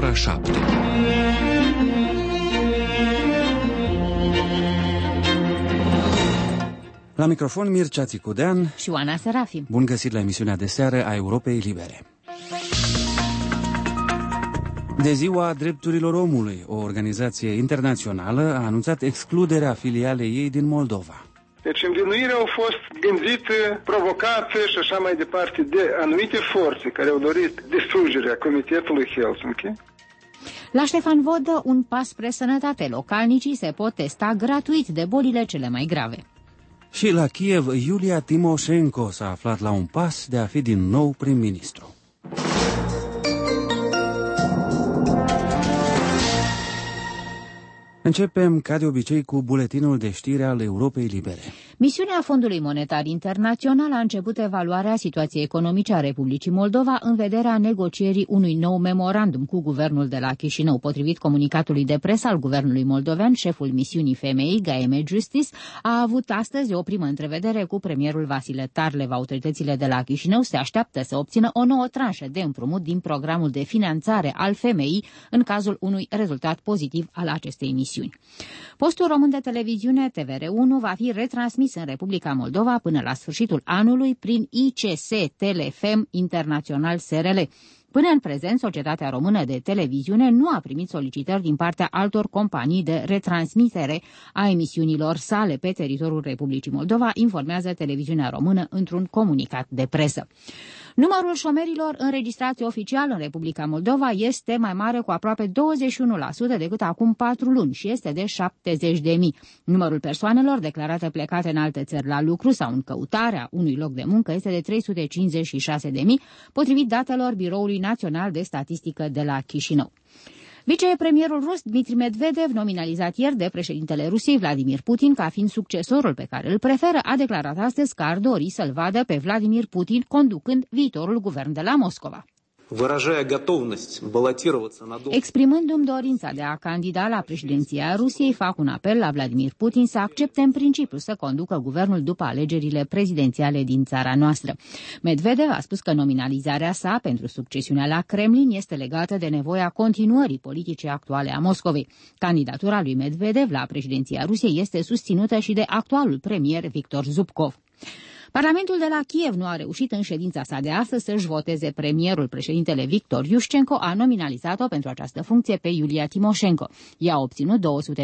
ora 7. La microfon Mircea Țicudean și Oana Serafim. Bun găsit la emisiunea de seară a Europei Libere. De Ziua Drepturilor Omului, o organizație internațională a anunțat excluderea filialei ei din Moldova. Deci învinuirea au fost gândite, provocate și așa mai departe de anumite forțe care au dorit distrugerea Comitetului Helsinki. La Ștefan Vodă, un pas spre sănătate. Localnicii se pot testa gratuit de bolile cele mai grave. Și la Kiev, Iulia Timoșenko s-a aflat la un pas de a fi din nou prim-ministru. Începem, ca de obicei, cu buletinul de știri al Europei Libere. Misiunea Fondului Monetar Internațional a început evaluarea situației economice a Republicii Moldova în vederea negocierii unui nou memorandum cu guvernul de la Chișinău. Potrivit comunicatului de presă al guvernului moldovean, șeful misiunii FMI, Gaeme Justice, a avut astăzi o primă întrevedere cu premierul Vasile Tarlev. Autoritățile de la Chișinău se așteaptă să obțină o nouă tranșă de împrumut din programul de finanțare al FMI în cazul unui rezultat pozitiv al acestei misiuni. Postul român de televiziune TVR1 va fi retransmis în Republica Moldova până la sfârșitul anului prin ICS Telefem Internațional SRL. Până în prezent, Societatea Română de Televiziune nu a primit solicitări din partea altor companii de retransmitere a emisiunilor sale pe teritoriul Republicii Moldova, informează Televiziunea Română într-un comunicat de presă. Numărul șomerilor înregistrați oficial în Republica Moldova este mai mare cu aproape 21% decât acum 4 luni și este de 70.000. Numărul persoanelor declarate plecate în alte țări la lucru sau în căutarea unui loc de muncă este de 356.000, potrivit datelor Biroului Național de Statistică de la Chișinău. Vicepremierul rus Dmitri Medvedev, nominalizat ieri de președintele Rusiei Vladimir Putin ca fiind succesorul pe care îl preferă, a declarat astăzi că ar dori să-l vadă pe Vladimir Putin conducând viitorul guvern de la Moscova. Exprimându-mi dorința de a candida la președinția Rusiei, fac un apel la Vladimir Putin să accepte în principiu să conducă guvernul după alegerile prezidențiale din țara noastră. Medvedev a spus că nominalizarea sa pentru succesiunea la Kremlin este legată de nevoia continuării politicii actuale a Moscovei. Candidatura lui Medvedev la președinția Rusiei este susținută și de actualul premier Victor Zubkov. Parlamentul de la Kiev nu a reușit în ședința sa de astăzi să-și voteze premierul. Președintele Victor Iușcenko a nominalizat-o pentru această funcție pe Iulia Timoșenko. Ea a obținut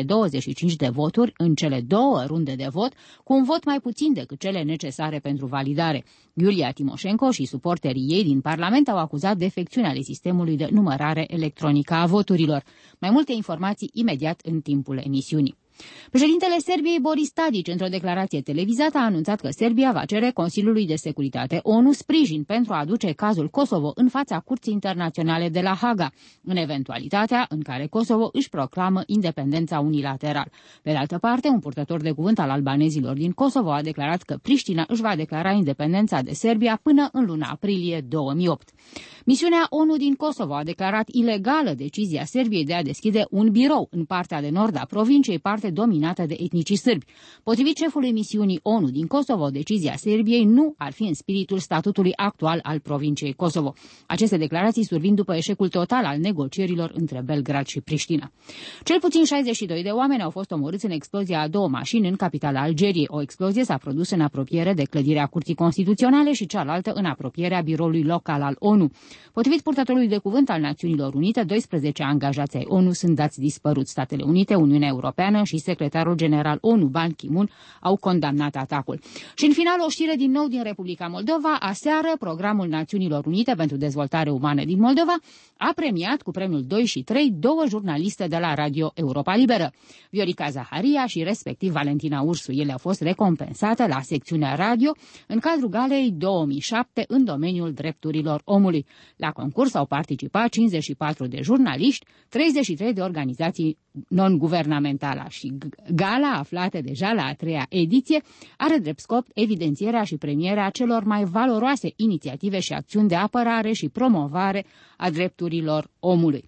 225 de voturi în cele 2 runde de vot, cu un vot mai puțin decât cele necesare pentru validare. Iulia Timoșenko și suporterii ei din Parlament au acuzat defecțiunea ale sistemului de numărare electronică a voturilor. Mai multe informații imediat în timpul emisiunii. Președintele Serbiei Boris Tadić, într-o declarație televizată, a anunțat că Serbia va cere Consiliului de Securitate ONU sprijin pentru a aduce cazul Kosovo în fața Curții Internaționale de la Haga, în eventualitatea în care Kosovo își proclamă independența unilateral. Pe de altă parte, un purtător de cuvânt al albanezilor din Kosovo a declarat că Priștina își va declara independența de Serbia până în luna aprilie 2008. Misiunea ONU din Kosovo a declarat ilegală decizia Serbiei de a deschide un birou în partea de nord a provinciei, parte dominată de etnicii sârbi. Potrivit șefului misiunii ONU din Kosovo, decizia Serbiei nu ar fi în spiritul statutului actual al provinciei Kosovo. Aceste declarații survin după eșecul total al negocierilor între Belgrad și Priștina. Cel puțin 62 de oameni au fost omorâți în explozia a 2 mașini în capitala Algeriei. O explozie s-a produs în apropiere de clădirea Curții Constituționale și cealaltă în apropierea biroului local al ONU. Potrivit purtătorului de cuvânt al Națiunilor Unite, 12 angajați ai ONU sunt dați dispăruți. Statele Unite, Uniunea Europeană și secretarul general ONU, Ban Ki-moon, au condamnat atacul. Și în final, o știre din nou din Republica Moldova. Aseară, Programul Națiunilor Unite pentru Dezvoltare Umană din Moldova a premiat cu premiul 2 și 3 2 jurnaliste de la Radio Europa Liberă, Viorica Zaharia și respectiv Valentina Ursu. Ele au fost recompensate la secțiunea radio în cadrul galei 2007 în domeniul drepturilor omului. La concurs au participat 54 de jurnaliști, 33 de organizații non-guvernamentale și gala, aflată deja la a 3-a ediție, are drept scop evidențierea și premierea celor mai valoroase inițiative și acțiuni de apărare și promovare a drepturilor omului.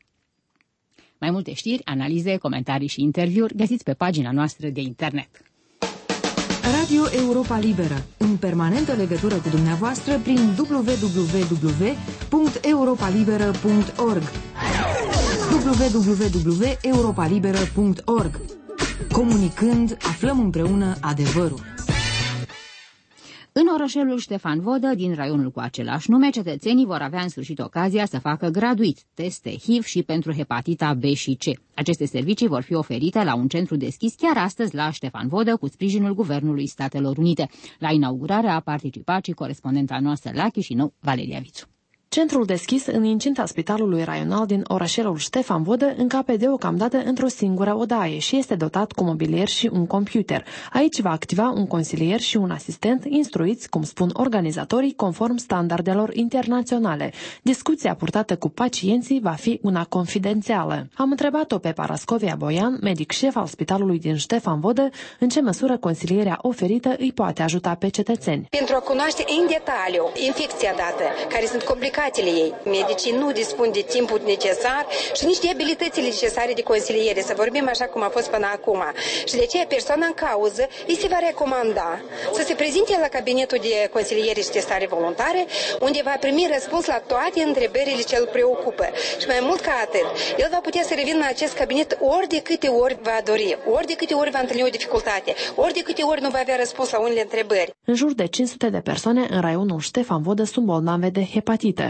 Mai multe știri, analize, comentarii și interviuri găsiți pe pagina noastră de internet. Radio Europa Liberă, în permanentă legătură cu dumneavoastră prin www.europalibera.org. www.europalibera.org. Comunicând, aflăm împreună adevărul. În orășelul Ștefan Vodă, din raionul cu același nume, cetățenii vor avea în sfârșit ocazia să facă gratuit teste HIV și pentru hepatita B și C. Aceste servicii vor fi oferite la un centru deschis chiar astăzi la Ștefan Vodă cu sprijinul Guvernului Statelor Unite. La inaugurare a participat și corespondenta noastră la Chișinău, Valeria Vițu. Centrul deschis în incinta Spitalului Raional din orășelul Ștefan Vodă încape deocamdată într-o singură odaie și este dotat cu mobilier și un computer. Aici va activa un consilier și un asistent instruiți, cum spun organizatorii, conform standardelor internaționale. Discuția purtată cu pacienții va fi una confidențială. Am întrebat-o pe Parascovia Boian, medic șef al Spitalului din Ștefan Vodă, în ce măsură consilierea oferită îi poate ajuta pe cetățeni. Pentru a cunoaște în detaliu infecția dată, care sunt complicațiile ei, medicii nu dispun de timpul necesar și nici de abilitățile necesare de consiliere, să vorbim așa cum a fost până acum. Și de aceea persoana în cauză îi se va recomanda să se prezinte la cabinetul de consiliere și testare voluntare, unde va primi răspuns la toate întrebările ce îl preocupă. Și mai mult ca atât, el va putea să revină în acest cabinet ori de câte ori va dori, ori de câte ori va întâlni o dificultate, ori de câte ori nu va avea răspuns la unele întrebări. În jur de 500 de persoane în raionul Ștefan Vodă sunt bolnave de hepatită.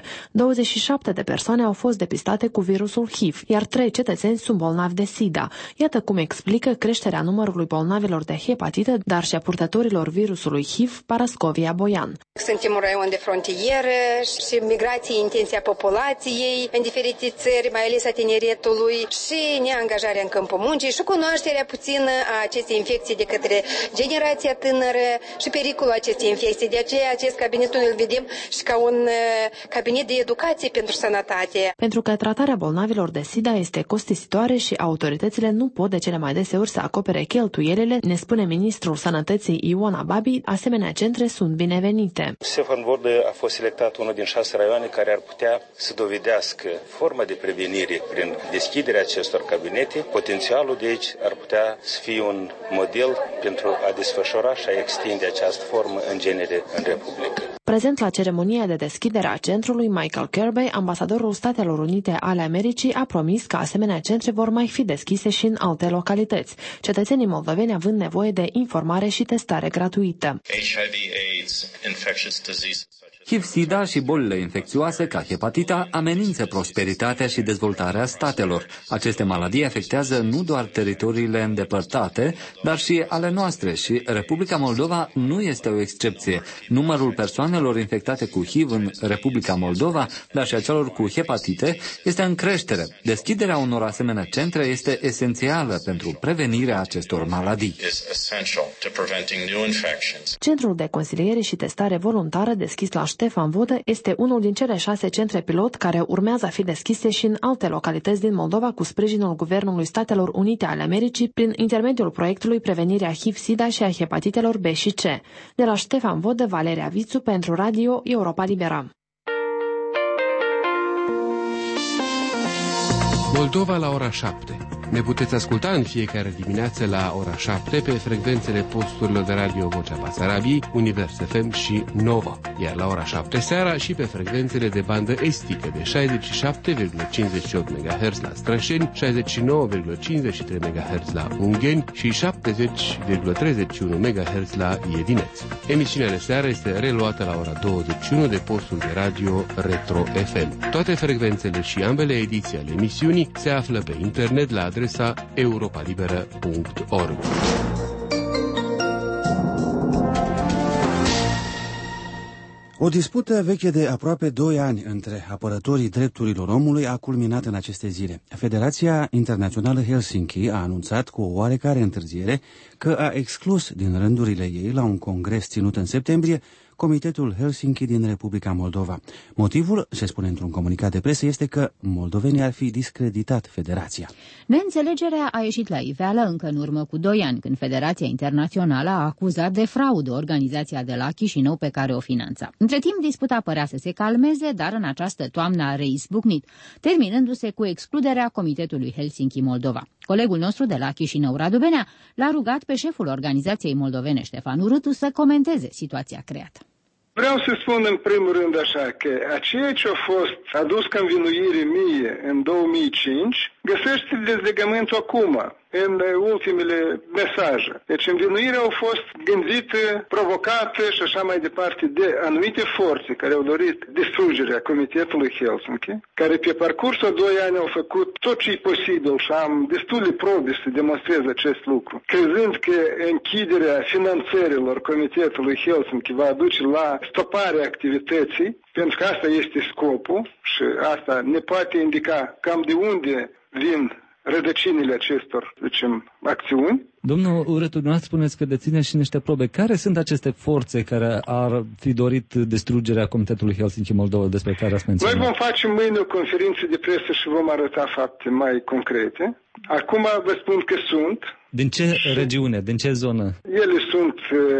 27 de persoane au fost depistate cu virusul HIV, iar 3 cetățeni sunt bolnavi de SIDA. Iată cum explică creșterea numărului bolnavilor de hepatită, dar și a purtătorilor virusului HIV, Parascovia Boian. Suntem un raion de frontieră și migrație intenție a populației în diferite țări, mai ales a tineretului, și neangajarea în câmpul muncii și cunoașterea puțină a acestei infecții de către generația tânără și pericolul acestei infecții. De aceea acest cabinet noi îl vedem și ca un cabinet de educație pentru sănătate. Pentru că tratarea bolnavilor de SIDA este costisitoare și autoritățile nu pot de cele mai deseori să acopere cheltuielile, ne spune ministrul Sănătății Ioana Babi, asemenea centre sunt binevenite. Ștefan Vodă a fost selectat unul din 6 raioane care ar putea să dovedească forma de prevenire prin deschiderea acestor cabinete. Potențialul de aici ar putea să fie un model pentru a desfășura și a extinde această formă în genere în Republică. Prezent la ceremonia de deschidere a centrului, Michael Kirby, ambasadorul Statelor Unite ale Americii, a promis că asemenea centre vor mai fi deschise și în alte localități, cetățenii moldoveni având nevoie de informare și testare gratuită. HIV-SIDA și bolile infecțioase ca hepatita amenință prosperitatea și dezvoltarea statelor. Aceste maladii afectează nu doar teritoriile îndepărtate, dar și ale noastre și Republica Moldova nu este o excepție. Numărul persoanelor infectate cu HIV în Republica Moldova, dar și a celor cu hepatite, este în creștere. Deschiderea unor asemenea centre este esențială pentru prevenirea acestor maladii. Centrul de consiliere și testare voluntară deschis la Ștefan Vodă este unul din cele 6 centre pilot care urmează a fi deschise și în alte localități din Moldova cu sprijinul Guvernului Statelor Unite ale Americii prin intermediul proiectului Prevenirea HIV-SIDA și a hepatitelor B și C. De la Ștefan Vodă, Valeria Vițu pentru Radio Europa Libera. Moldova la ora 7. Ne puteți asculta în fiecare dimineață la ora 7 pe frecvențele posturilor de radio Vocea Basarabiei, Univers FM și Nova, iar la ora 7 seara și pe frecvențele de bandă estică de 67,58 MHz la Strășeni, 69,53 MHz la Ungheni și 70,31 MHz la Iedineț. Emisiunea de seară este reluată la ora 21 de postul de radio Retro FM. Toate frecvențele și ambele ediții ale emisiunii se află pe internet la adresa europalibera.org. O dispută veche de aproape 2 ani între apărătorii drepturilor omului a culminat în aceste zile. Federația Internațională Helsinki a anunțat cu o oarecare întârziere că a exclus din rândurile ei la un congres ținut în septembrie Comitetul Helsinki din Republica Moldova. Motivul, se spune într-un comunicat de presă, este că moldovenii ar fi discreditat federația. Neînțelegerea a ieșit la iveală încă în urmă cu 2 ani, când Federația Internațională a acuzat de fraudă organizația de la Chișinău pe care o finanța. Între timp, disputa părea să se calmeze, dar în această toamnă a reizbucnit, terminându-se cu excluderea Comitetului Helsinki Moldova. Colegul nostru de la Chișinău, Radu Benea, l-a rugat pe șeful organizației moldovene, Ștefan Urâtu, să comenteze situația creată. Vreau să spun în primul rând așa că ceea ce a fost adus ca învinuire mie în 2005 găsește dezlegământul acum, în ultimele mesaje. Deci învinuirea au fost gândite, provocate și așa mai departe de anumite forțe care au dorit distrugerea Comitetului Helsinki, care pe parcursul 2 ani au făcut tot ce e posibil și am destule probe să demonstreze acest lucru, crezând că închiderea finanțărilor Comitetului Helsinki va aduce la stoparea activității, pentru că asta este scopul și asta ne poate indica cam de unde vin rădăcinile acestor, zicem, acțiuni. Domnul Urătu, dumneavoastră spuneți că dețineți și niște probe. Care sunt aceste forțe care ar fi dorit distrugerea Comitetului Helsinki-Moldova despre care ați menționat? Noi vom face mâine o conferință de presă și vom arăta fapte mai concrete. Acum vă spun că sunt. Din ce regiune, din ce zonă? Ele sunt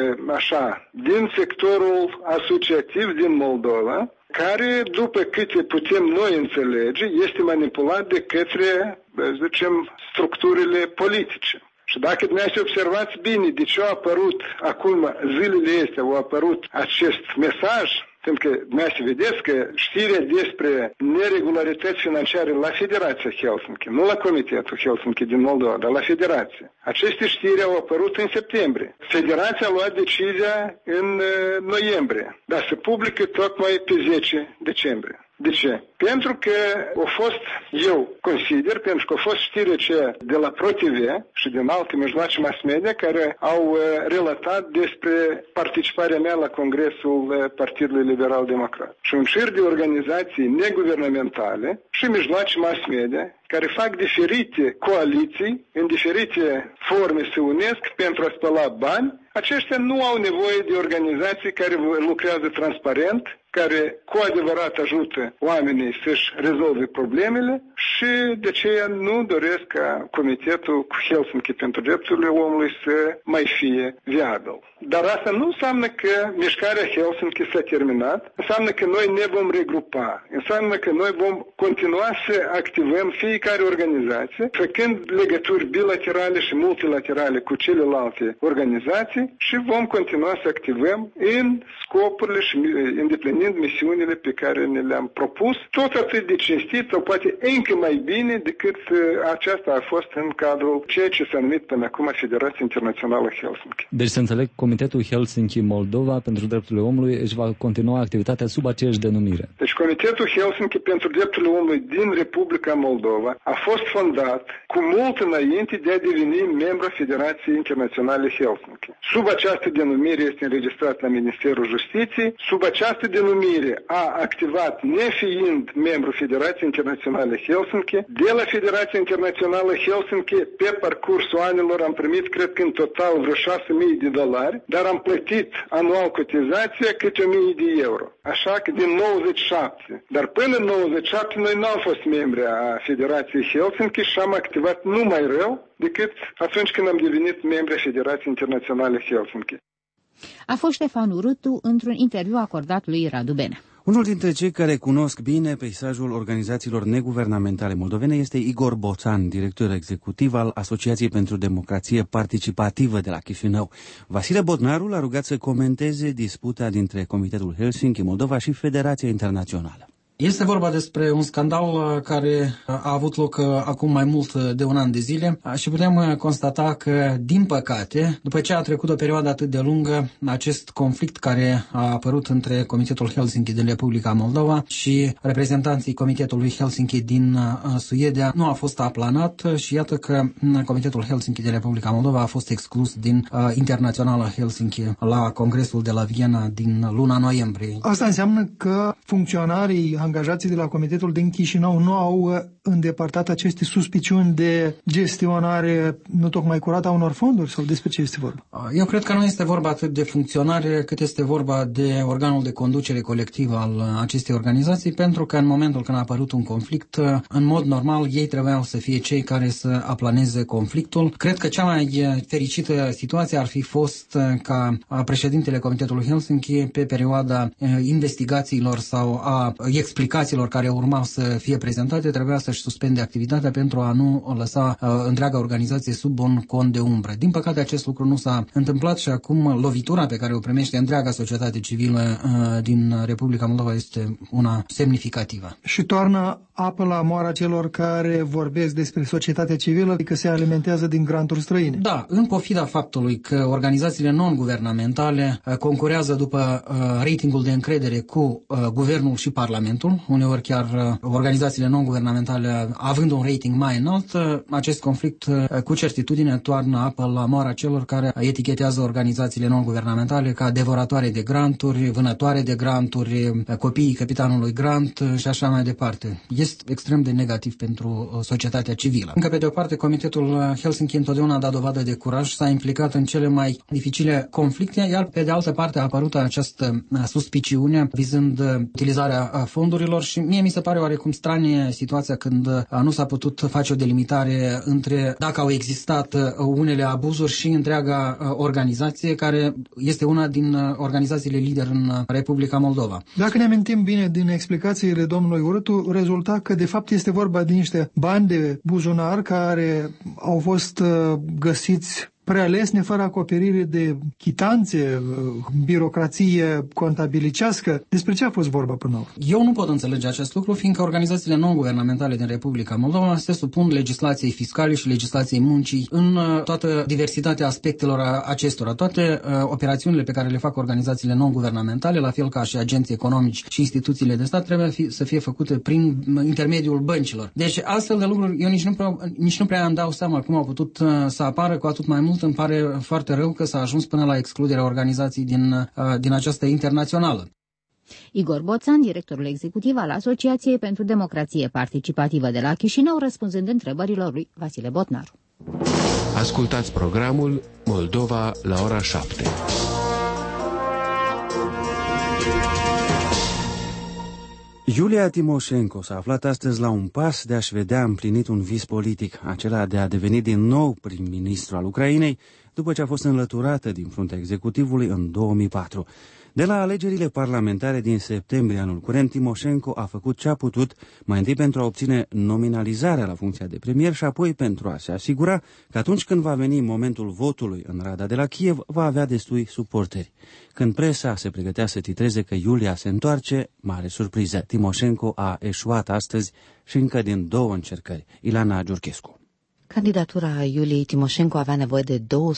așa, din sectorul asociativ din Moldova, care, după câte putem noi înțelege, este manipulat de către, zicem, structurile politice. Și dacă dumneavoastră observați bine de ce a apărut acum, zilele astea, a apărut acest mesaj, pentru că dumneavoastră vedeți că știrea despre neregularități financiare la Federația Helsinki, nu la Comitetul Helsinki din Moldova, dar la Federație. Aceste știri au apărut în septembrie. Federația a luat decizia în noiembrie, dar se publică tocmai pe 10 decembrie. De ce? Pentru că a fost, eu consider, pentru că a fost știre aceea de la ProTV și din alte mijloace mass media care au relatat despre participarea mea la Congresul Partidului Liberal Democrat. Și un șir de organizații neguvernamentale și mijloace mass media care fac diferite coaliții, în diferite forme se unesc pentru a spăla bani, aceștia nu au nevoie de organizații care lucrează transparent, care cu adevărat ajută oamenii să-și rezolve problemele și de aceea nu doresc ca Comitetul cu Helsinki pentru Drepturile Omului să mai fie viabil. Dar asta nu înseamnă că mișcarea Helsinki s-a terminat, înseamnă că noi ne vom regrupa, înseamnă că noi vom continua să activăm fiecare organizație, făcând legături bilaterale și multilaterale cu celelalte organizații și vom continua să activăm în scopurile și îndeplinind misiunile pe care ne le-am propus, tot atât de cinstit sau poate încă mai bine decât aceasta a fost în cadrul ceea ce s-a numit până acum Federația Internațională Helsinki. Deci să înțeleg, Comitetul Helsinki-Moldova pentru Drepturile Omului își va continua activitatea sub aceeași denumire. Deci Comitetul Helsinki pentru Drepturile Omului din Republica Moldova a fost fondat cu mult înainte de a deveni membru Federației Internaționale Helsinki. Sub această denumire este înregistrat la Ministerul Justiției, sub această denumire a activat, nefiind membru Federației Internaționale Helsinki. De la Federația Internațională Helsinki, pe parcursul anilor, am primit, cred că în total, vreo $6.000, dar am plătit anual cotizația câte 1.000 de euro. Așa că din 97. Dar până în 97 noi nu am fost membri a Federației Helsinki și am activat numai rău decât atunci când am devenit membri a Federației Internaționale Helsinki. A fost Ștefan Urătu într-un interviu acordat lui Radu Benea. Unul dintre cei care cunosc bine peisajul organizațiilor neguvernamentale moldovene este Igor Boțan, director executiv al Asociației pentru Democrație Participativă de la Chișinău. Vasile Bodnaru l-a rugat să comenteze disputa dintre Comitetul Helsinki Moldova și Federația Internațională. Este vorba despre un scandal care a avut loc acum mai mult de un an de zile și putem constata că, din păcate, după ce a trecut o perioadă atât de lungă, acest conflict care a apărut între Comitetul Helsinki din Republica Moldova și reprezentanții Comitetului Helsinki din Suedia nu a fost aplanat și iată că Comitetul Helsinki din Republica Moldova a fost exclus din Internaționala Helsinki la Congresul de la Viena din luna noiembrie. Asta înseamnă că funcționarii angajații de la Comitetul din Chișinău nu au îndepărtat aceste suspiciuni de gestionare nu tocmai curată a unor fonduri sau despre ce este vorba? Eu cred că nu este vorba atât de funcționare cât este vorba de organul de conducere colectivă al acestei organizații, pentru că în momentul când a apărut un conflict, în mod normal ei trebuiau să fie cei care să aplaneze conflictul. Cred că cea mai fericită situație ar fi fost ca președintele Comitetului Helsinki pe perioada investigațiilor sau a explicațiilor care urmau să fie prezentate, trebuia să să-și suspende activitatea pentru a nu lăsa întreaga organizație sub un cont de umbră. Din păcate, acest lucru nu s-a întâmplat și acum lovitura pe care o primește întreaga societate civilă din Republica Moldova este una semnificativă. Și toarnă apă la moara celor care vorbesc despre societatea civilă, adică se alimentează din granturi străine. Da, în pofida faptului că organizațiile non-guvernamentale concurează după ratingul de încredere cu guvernul și parlamentul, uneori chiar organizațiile non-guvernamentale având un rating mai înalt, acest conflict cu certitudine toarnă apă la moara celor care etichetează organizațiile non-guvernamentale ca devoratoare de granturi, vânătoare de granturi, copiii capitanului Grant și așa mai departe. Este extrem de negativ pentru societatea civilă. Încă pe de o parte, Comitetul Helsinki întotdeauna a dat dovadă de curaj, s-a implicat în cele mai dificile conflicte, iar pe de altă parte a apărut această suspiciune vizând utilizarea fondurilor și mie mi se pare oarecum stranie situația când nu s-a putut face o delimitare între dacă au existat unele abuzuri și întreaga organizație, care este una din organizațiile lider în Republica Moldova. Dacă ne amintim bine din explicațiile domnului Urâtu, rezulta că de fapt este vorba de niște bani de buzunar care au fost găsiți prealesne, fără acoperire de chitanțe, birocrație contabilicească. Despre ce a fost vorba până la urmă? Eu nu pot înțelege acest lucru, fiindcă organizațiile non-guvernamentale din Republica Moldova se supun legislației fiscale și legislației muncii în toată diversitatea aspectelor acestora. Toate operațiunile pe care le fac organizațiile non-guvernamentale, la fel ca și agenții economici și instituțiile de stat, trebuie să fie făcute prin intermediul băncilor. Deci, astfel de lucruri, eu nici nu prea îmi dau seama cum au putut să apară, cu atât mai mult îmi pare foarte rău că s-a ajuns până la excluderea organizației din această internațională. Igor Boțan, directorul executiv al Asociației pentru Democrație Participativă de la Chișinău, răspunzând întrebărilor lui Vasile Botnaru. Ascultați programul Moldova la ora 7. Iulia Timoșenko s-a aflat astăzi la un pas de a-și vedea împlinit un vis politic, acela de a deveni din nou prim-ministru al Ucrainei, după ce a fost înlăturată din fruntea executivului în 2004. De la alegerile parlamentare din septembrie anul curent, Timoșenko a făcut ce a putut, mai întâi pentru a obține nominalizarea la funcția de premier și apoi pentru a se asigura că atunci când va veni momentul votului în Rada de la Kiev, va avea destui suporteri. Când presa se pregătea să titreze că Iulia se întoarce, mare surpriză, Timoșenko a eșuat astăzi și încă din 2 încercări. Ilana Giurchescu. Candidatura Iuliei Timoșenko avea nevoie de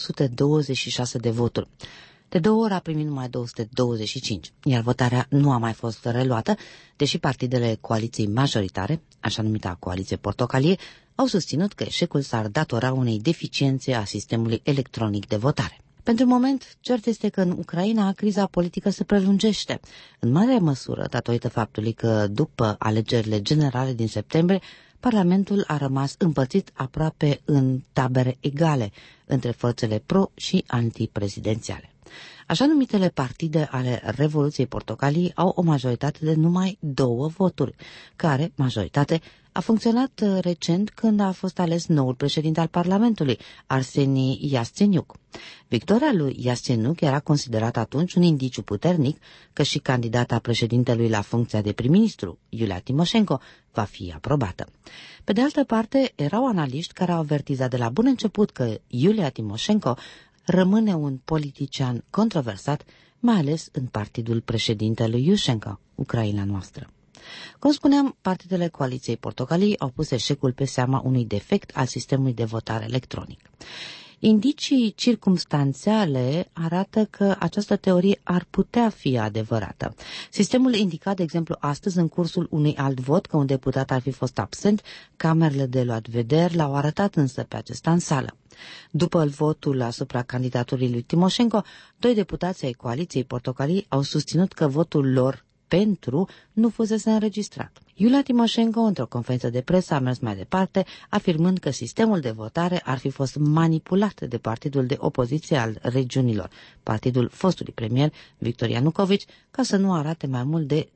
226 de voturi. De 2 ori a primit numai 225, iar votarea nu a mai fost reluată, deși partidele coaliției majoritare, așa numita coaliție portocalie, au susținut că eșecul s-ar datora unei deficiențe a sistemului electronic de votare. Pentru moment, cert este că în Ucraina criza politică se prelungește, în mare măsură datorită faptului că, după alegerile generale din septembrie, Parlamentul a rămas împărțit aproape în tabere egale între forțele pro- și antiprezidențiale. Așa numitele partide ale Revoluției Portocalii au o majoritate de numai 2 voturi, care majoritate a funcționat recent când a fost ales noul președinte al Parlamentului, Arseni Iasțeniuc. Victoria lui Iasțeniuc era considerată atunci un indiciu puternic că și candidata președintelui la funcția de prim-ministru, Iulia Timoșenko, va fi aprobată. Pe de altă parte, erau analiști care au avertizat de la bun început că Iulia Timoșenko rămâne un politician controversat, mai ales în partidul președintelui Iușenko, Ucraina noastră. Cum spuneam, partidele coaliției portocalii au pus eșecul pe seama unui defect al sistemului de votare electronic. Indicii circumstanțiale arată că această teorie ar putea fi adevărată. Sistemul indica, de exemplu, astăzi, în cursul unui alt vot, că un deputat ar fi fost absent, camerele de luat vederi l-au arătat însă pe acesta în sală. După votul asupra candidaturii lui Timoșenko, 2 deputați ai coaliției portocalii au susținut că votul lor pentru nu fusese înregistrat. Iulia Timoșenko, într-o conferință de presă, a mers mai departe, afirmând că sistemul de votare ar fi fost manipulat de partidul de opoziție al regiunilor, partidul fostului premier Victor Ianucovici, ca să nu arate mai mult de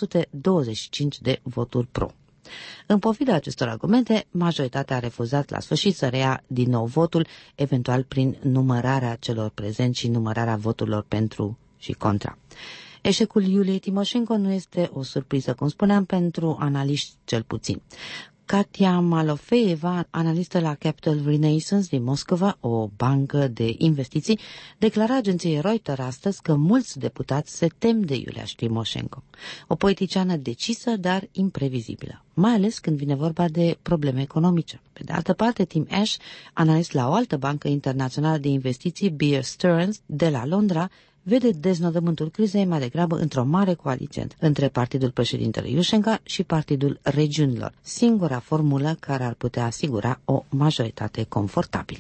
225 de voturi pro. În pofida acestor argumente, majoritatea a refuzat la sfârșit să reia din nou votul, eventual prin numărarea celor prezenți și numărarea voturilor pentru și contra. Eșecul Iuliei Timoșenko nu este o surpriză, cum spuneam, pentru analiști cel puțin. Katia Malofeeva, analistă la Capital Renaissance din Moscova, o bancă de investiții, declara agenției Reuters astăzi că mulți deputați se tem de Iulia Timoșenko, o politiciană decisă, dar imprevizibilă, mai ales când vine vorba de probleme economice. Pe de altă parte, Tim Ash, analist la o altă bancă internațională de investiții, Bear Stearns, de la Londra, vede deznodământul crizei mai degrabă într-o mare coaliție între partidul președintelui Iușenca și partidul regiunilor, singura formulă care ar putea asigura o majoritate confortabilă.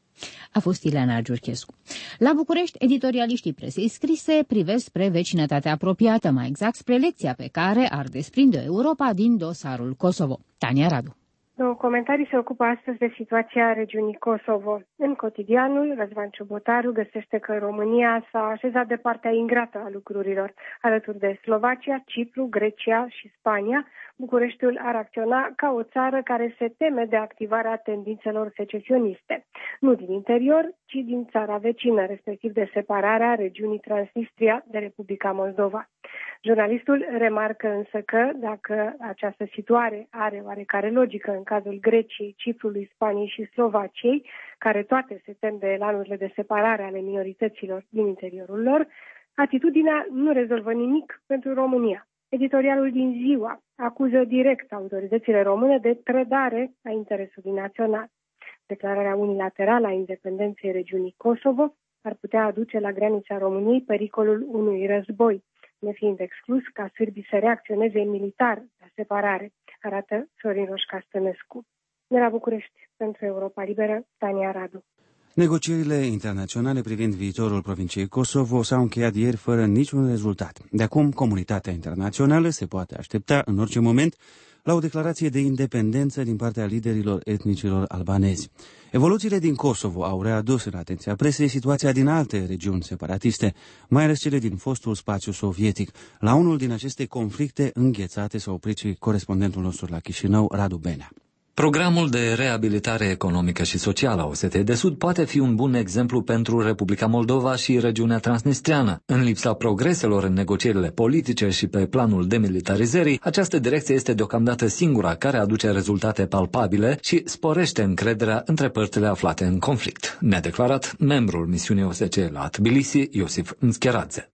A fost Ileana Giurchescu. La București, editorialiștii presei scrise privesc spre vecinătatea apropiată, mai exact spre lecția pe care ar desprinde Europa din dosarul Kosovo. Tania Radu. Două comentarii se ocupă astăzi de situația regiunii Kosovo. În Cotidianul, Răzvan Ciubotaru găsește că România s-a așezat de partea ingrată a lucrurilor. Alături de Slovacia, Cipru, Grecia și Spania, Bucureștiul ar acționa ca o țară care se teme de activarea tendințelor secesioniste. Nu din interior, ci din țara vecină, respectiv de separarea regiunii Transnistria de Republica Moldova. Jurnalistul remarcă însă că, dacă această situare are oarecare logică în cazul Greciei, Ciprului, Spaniei și Slovaciei, care toate se tem de elanurile de separare ale minorităților din interiorul lor, atitudinea nu rezolvă nimic pentru România. Editorialul din Ziua acuză direct autoritățile române de trădare a interesului național. Declararea unilaterală a independenței regiunii Kosovo ar putea aduce la granița României pericolul unui război, nefiind exclus ca sârbii să reacționeze militar la separare, arată Sorin Roșca Stănescu. De la București, pentru Europa Liberă, Tania Radu. Negocierile internaționale privind viitorul provinciei Kosovo s-au încheiat ieri fără niciun rezultat. De acum, comunitatea internațională se poate aștepta în orice moment la o declarație de independență din partea liderilor etnicilor albanezi. Evoluțiile din Kosovo au readus în atenția presei situația din alte regiuni separatiste, mai ales cele din fostul spațiu sovietic. La unul din aceste conflicte înghețate s-a oprit și corespondentul nostru la Chișinău, Radu Benea. Programul de reabilitare economică și socială a Osetiei de Sud poate fi un bun exemplu pentru Republica Moldova și regiunea transnistreană. În lipsa progreselor în negocierile politice și pe planul demilitarizării, această direcție este deocamdată singura care aduce rezultate palpabile și sporește încrederea între părțile aflate în conflict, ne-a declarat membrul misiunii OSCE la Tbilisi, Iosif Nscheradze.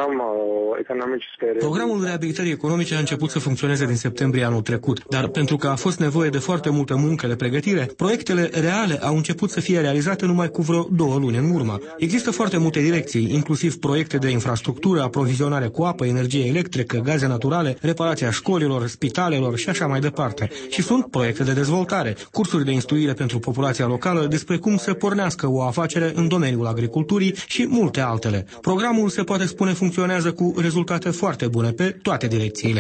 Programul reabilitării economice a început să funcționeze din septembrie anul trecut, dar pentru că a fost nevoie de foarte multă muncă de pregătire, proiectele reale au început să fie realizate numai cu vreo 2 luni în urmă. Există foarte multe direcții, inclusiv proiecte de infrastructură, aprovizionare cu apă, energie electrică, gaze naturale, reparația școlilor, spitalelor și așa mai departe. Și sunt proiecte de dezvoltare, cursuri de instruire pentru populația locală despre cum să pornească o afacere în domeniul agriculturii și multe altele. Programul, se poate spune, funcționează cu rezultate foarte bune pe toate direcțiile.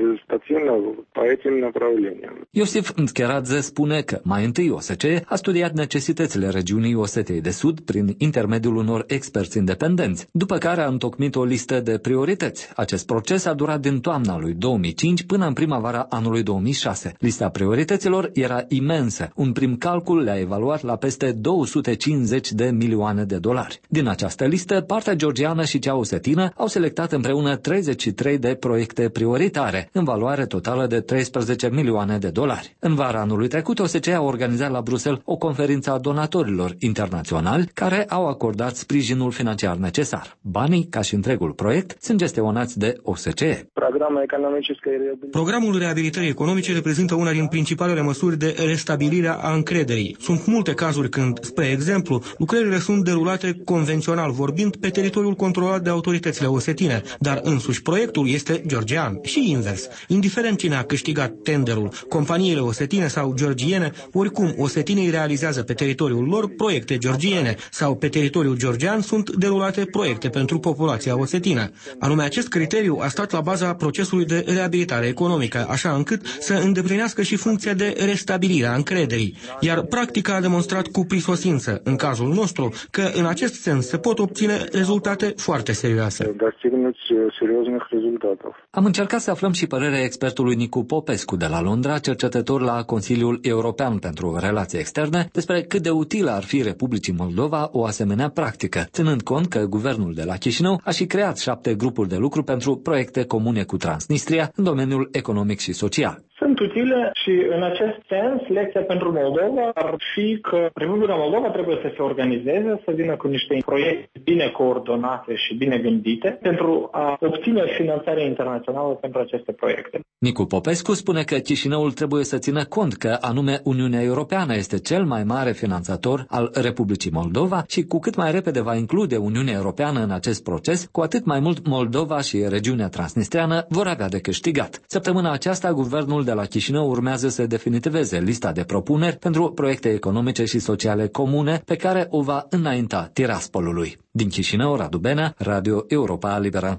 Iosif Nscheradze spune că mai întâi OSCE a studiat necesitățile regiunii Osetiei de Sud prin intermediul unor experți independenți, după care a întocmit o listă de priorități. Acest proces a durat din toamna lui 2005 până în primăvara anului 2006. Lista priorităților era imensă. Un prim calcul le-a evaluat la peste 250 de milioane de dolari. Din această listă, partea georgiană și cea osetină au selectat împreună 33 de proiecte prioritare, în valoare totală de 13 milioane de dolari. În vara anului trecut, OSCE a organizat la Bruxelles o conferință a donatorilor internaționali care au acordat sprijinul financiar necesar. Banii, ca și întregul proiect, sunt gestionați de OSCE. Programul reabilitării economice reprezintă una din principalele măsuri de restabilire a încrederii. Sunt multe cazuri când, spre exemplu, lucrările sunt derulate convențional vorbind pe teritoriul controlat de autoritățile osetine, dar însuși proiectul este georgian și invers. Indiferent cine a câștigat tenderul, companiile osetine sau georgiene, oricum osetinii realizează pe teritoriul lor proiecte georgiene sau pe teritoriul georgian sunt derulate proiecte pentru populația osetină. Anume, acest criteriu a stat la baza procesului de reabilitare economică, așa încât să îndeplinească și funcția de restabilire a încrederii. Iar practica a demonstrat cu prisosință, în cazul nostru, că în acest sens se pot obține rezultate foarte serioase. Am încercat să aflăm și părerea expertului Nicu Popescu de la Londra, cercetător la Consiliul European pentru Relații Externe, despre cât de utilă ar fi Republicii Moldova o asemenea practică, ținând cont că guvernul de la Chișinău a și creat 7 grupuri de lucru pentru proiecte comune cu Transnistria în domeniul economic și social. sunt utile și în acest sens lecția pentru Moldova ar fi că Republica Moldova trebuie să se organizeze, să vină cu niște proiecte bine coordonate și bine gândite pentru a obține finanțare internațională pentru aceste proiecte. Nicu Popescu spune că Chișinăul trebuie să țină cont că anume Uniunea Europeană este cel mai mare finanțator al Republicii Moldova și cu cât mai repede va include Uniunea Europeană în acest proces, cu atât mai mult Moldova și regiunea transnistreană vor avea de câștigat. Săptămâna aceasta, guvernul de la Chișinău urmează să definitiveze lista de propuneri pentru proiecte economice și sociale comune pe care o va înainta Tiraspolului. Din Chișinău, Radu Benea, Radio Europa Liberă.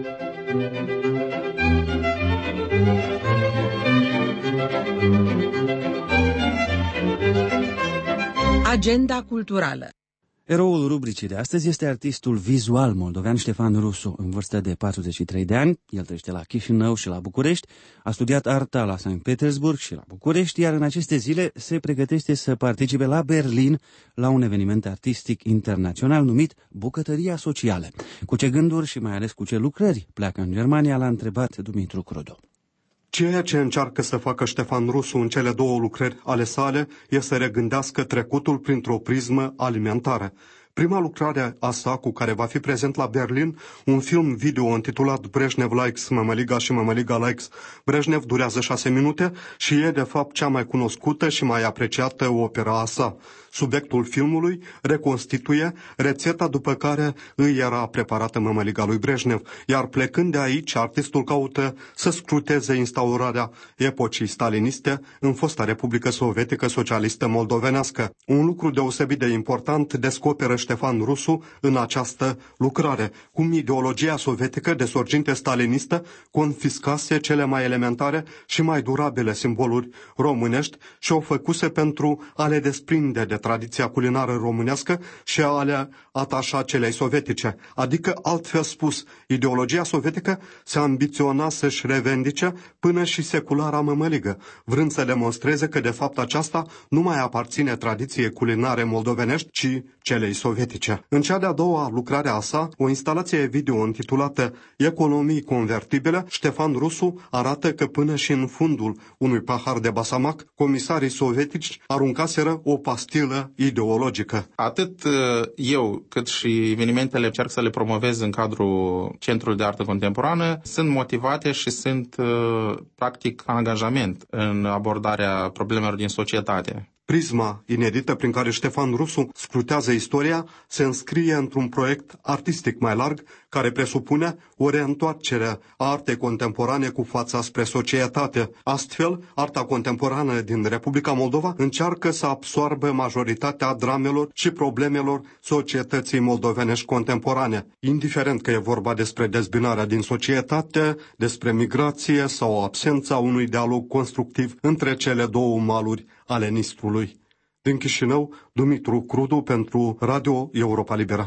Agenda culturală. Eroul rubricii de astăzi este artistul vizual moldovean Ștefan Rusu, în vârstă de 43 de ani. El trăiește la Chișinău și la București, a studiat arta la Sankt Petersburg și la București, iar în aceste zile se pregătește să participe la Berlin la un eveniment artistic internațional numit Bucătăria Socială. Cu ce gânduri și mai ales cu ce lucrări pleacă în Germania, l-a întrebat Dumitru Crudu. Ceea ce încearcă să facă Ștefan Rusu în cele două lucrări ale sale e să regândească trecutul printr-o prismă alimentară. Prima lucrare a sa, cu care va fi prezent la Berlin, un film video intitulat Brejnev Likes Mămăliga și Mămăliga Likes Brejnev, durează 6 minute și e de fapt cea mai cunoscută și mai apreciată opera a sa. Subiectul filmului reconstituie rețeta după care îi era preparată mămăliga lui Brejnev, iar plecând de aici, artistul caută să scruteze instaurarea epocii staliniste în fosta Republică Sovietică Socialistă Moldovenească. Un lucru deosebit de important descoperă Ștefan Rusu în această lucrare, cum ideologia sovietică de sorginte stalinistă confiscase cele mai elementare și mai durabile simboluri românești și o făcuse pentru a le desprinde de tradiția culinară românească și a le atașa celei sovietice. Adică, altfel spus, ideologia sovietică se ambiționa să-și revendice până și seculara mămăligă, vrând să demonstreze că de fapt aceasta nu mai aparține tradiției culinare moldovenești, ci celei sovietice. În cea de-a doua lucrare a sa, o instalație video intitulată Economii convertibile, Ștefan Rusu arată că până și în fundul unui pahar de basamac, comisarii sovietici aruncaseră o pastilă ideologică. Atât eu, cât și evenimentele încerc să le promovez în cadrul Centrului de Artă Contemporană, sunt motivate și sunt practic angajament în abordarea problemelor din societate. Prisma inedită prin care Ștefan Rusu scrutează istoria se înscrie într-un proiect artistic mai larg, care presupune o reîntoarcere a artei contemporane cu fața spre societate. Astfel, arta contemporană din Republica Moldova încearcă să absoarbă majoritatea dramelor și problemelor societății moldovenești contemporane, indiferent că e vorba despre dezbinarea din societate, despre migrație sau absența unui dialog constructiv între cele două maluri ale Nistrului. Din Chișinău, Dumitru Crudu pentru Radio Europa Liberă.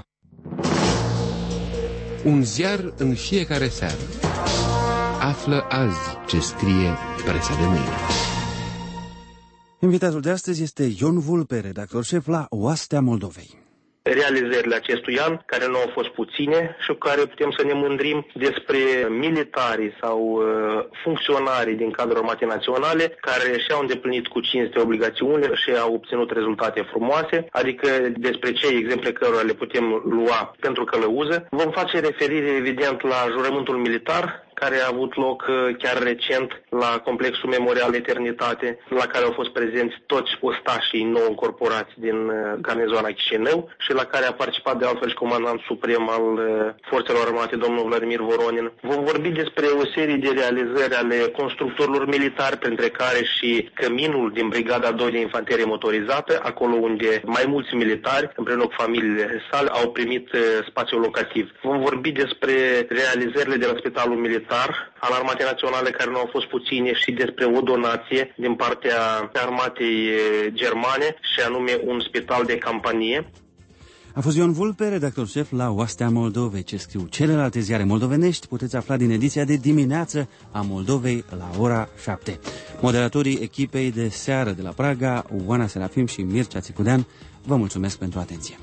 Un ziar în fiecare seară. Află azi ce scrie presa de mâine. Invitatul de astăzi este Ion Vulpe, redactor șef la Oastea Moldovei. Realizările acestui an, care nu au fost puține și cu care putem să ne mândrim, despre militarii sau funcționarii din cadrul armatei naționale care și-au îndeplinit cu cinste obligațiunile și au obținut rezultate frumoase, adică despre cei exemple cărora le putem lua pentru călăuză. Vom face referire evident la jurământul militar, care a avut loc chiar recent la Complexul Memorial Eternitate, la care au fost prezenți toți ostașii nou încorporați din garnizoana Chișinău și la care a participat de altfel și comandant suprem al Forțelor Armate, domnul Vladimir Voronin. Vom vorbi despre o serie de realizări ale constructorilor militari, printre care și căminul din Brigada 2 de Infanterie Motorizată, acolo unde mai mulți militari, împreună cu familiile sale, au primit spațiu locativ. Vom vorbi despre realizările de la Spitalul Militar al Armatei Naționale, care nu au fost puține, și despre o donație din partea armatei germane, și anume un spital de campanie. A fost Ion Vulpe, redactor șef la Oastea Moldovei. Ce scriu celelalte ziare moldovenești puteți afla din ediția de dimineață a Moldovei la ora 7. Moderatorii echipei de seară de la Praga, Oana Serafim și Mircea Țicudean, vă mulțumesc pentru atenție.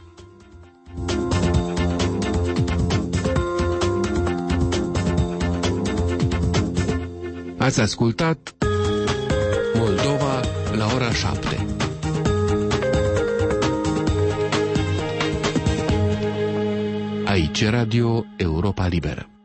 Ați ascultat Moldova la ora 7. Aici Radio Europa Liberă.